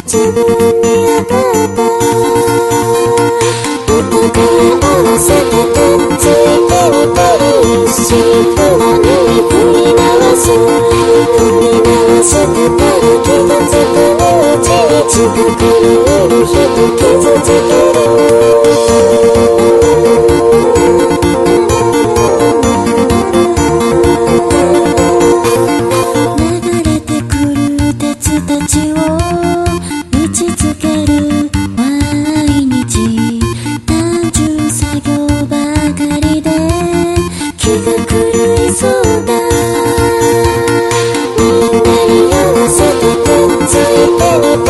自分に当たった歌から合わせてくっついてみたり一心不乱に振り回すってたら気がつくうちに近くにいる人傷つけるみんなに合わせてくっついてみた